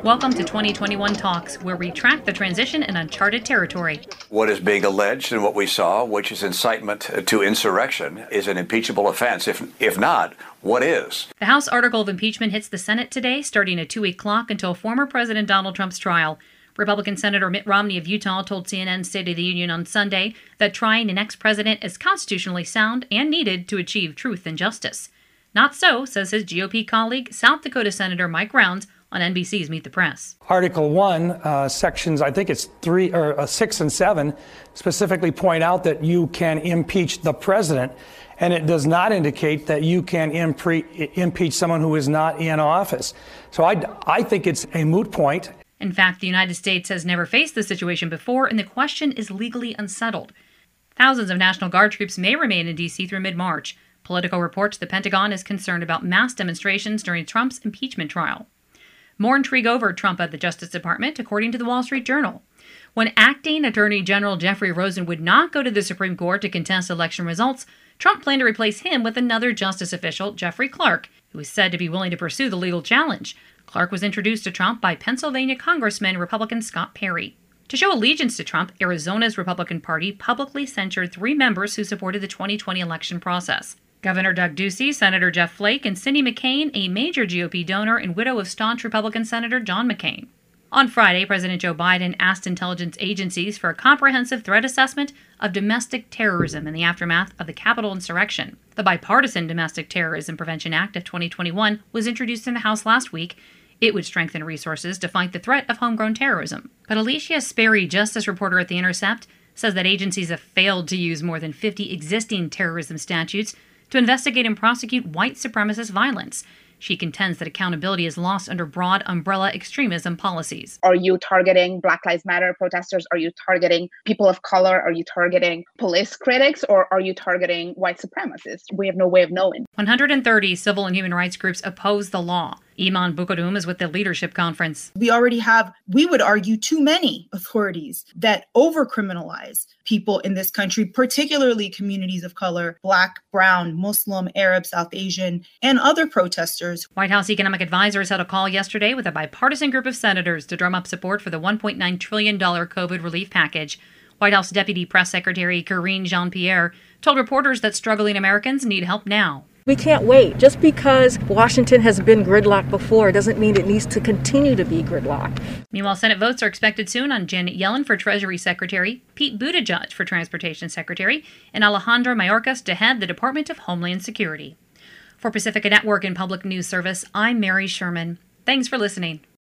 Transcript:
Welcome to 2021 Talks, where we track the transition in uncharted territory. What is being alleged and what we saw, which is incitement to insurrection, is an impeachable offense. If not, what is? The House article of impeachment hits the Senate today, starting a 2-week clock until former President Donald Trump's trial. Republican Senator Mitt Romney of Utah told CNN's State of the Union on Sunday that trying an ex-president is constitutionally sound and needed to achieve truth and justice. Not so, says his GOP colleague, South Dakota Senator Mike Rounds, on NBC's Meet the Press. Article 1, sections, I think it's 6 and 7, specifically point out that you can impeach the president, and it does not indicate that you can impeach someone who is not in office. So I think it's a moot point. In fact, the United States has never faced this situation before, and the question is legally unsettled. Thousands of National Guard troops may remain in D.C. through mid-March. Politico reports the Pentagon is concerned about mass demonstrations during Trump's impeachment trial. More intrigue over Trump at the Justice Department, according to the Wall Street Journal. When acting Attorney General Jeffrey Rosen would not go to the Supreme Court to contest election results, Trump planned to replace him with another justice official, Jeffrey Clark, who is said to be willing to pursue the legal challenge. Clark was introduced to Trump by Pennsylvania Congressman Republican Scott Perry. To show allegiance to Trump, Arizona's Republican Party publicly censured 3 members who supported the 2020 election process. Governor Doug Ducey, Senator Jeff Flake, and Cindy McCain, a major GOP donor and widow of staunch Republican Senator John McCain. On Friday, President Joe Biden asked intelligence agencies for a comprehensive threat assessment of domestic terrorism in the aftermath of the Capitol insurrection. The Bipartisan Domestic Terrorism Prevention Act of 2021 was introduced in the House last week. It would strengthen resources to fight the threat of homegrown terrorism. But Alicia Sperry, justice reporter at The Intercept, says that agencies have failed to use more than 50 existing terrorism statutes to investigate and prosecute white supremacist violence. She contends that accountability is lost under broad umbrella extremism policies. Are you targeting Black Lives Matter protesters? Are you targeting people of color? Are you targeting police critics? Or are you targeting white supremacists? We have no way of knowing. 130 civil and human rights groups oppose the law. Iman Bukadoum is with the Leadership Conference. We already have, we would argue, too many authorities that over-criminalize people in this country, particularly communities of color, Black, Brown, Muslim, Arab, South Asian, and other protesters. White House economic advisors held a call yesterday with a bipartisan group of senators to drum up support for the $1.9 trillion COVID relief package. White House Deputy Press Secretary Karine Jean-Pierre told reporters that struggling Americans need help now. We can't wait. Just because Washington has been gridlocked before doesn't mean it needs to continue to be gridlocked. Meanwhile, Senate votes are expected soon on Janet Yellen for Treasury Secretary, Pete Buttigieg for Transportation Secretary, and Alejandro Mayorkas to head the Department of Homeland Security. For Pacifica Network and Public News Service, I'm Mary Sherman. Thanks for listening.